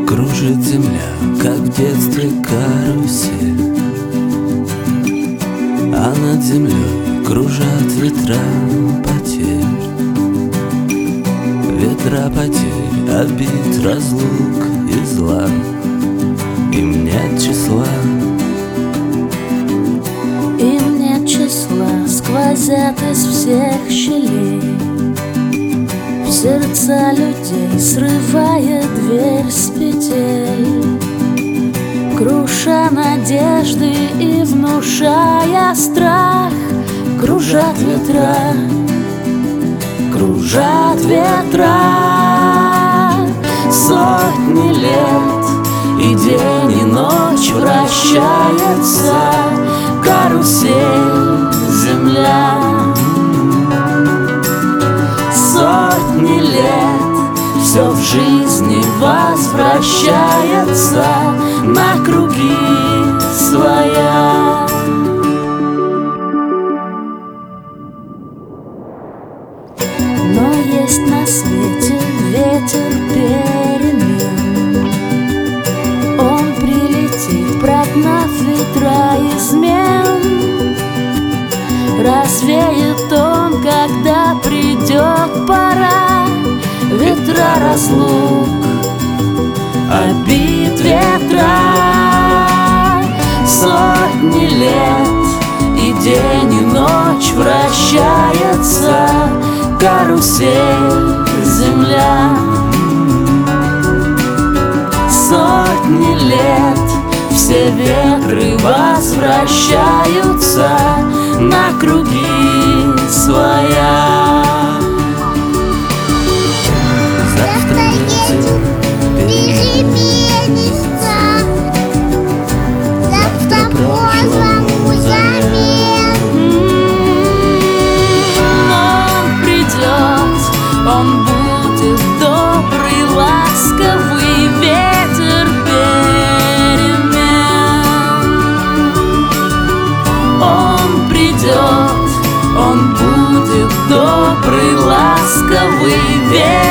Кружит земля, как в детстве карусель, а над землей кружат ветра потерь. Ветра потерь, обид, разлук и зла. Им нет числа. Им нет числа, сквозят из всех щелей в сердца людей, срывая дверь с петель, круша надежды и внушая страх. Кружат ветра, кружат ветра. Сотни лет, и день, и ночь вращается карусель земля. Сотни лет, все в жизни возвращается на круги своя. Но есть на свете ветер перемен. Он прилетит, прогнав ветра измен. Развеет он, когда придет пора. Ветра разлук, обид, ветра. Сотни лет, и день, и ночь вращается карусель земля. Сотни лет, все ветры возвращаются на круги своя. Завтра ветер переменится, завтра прошлому замен. Он придет, он будет добрый, ласковый ветер перемен. Он придет, он будет добрый, ласковый ветер.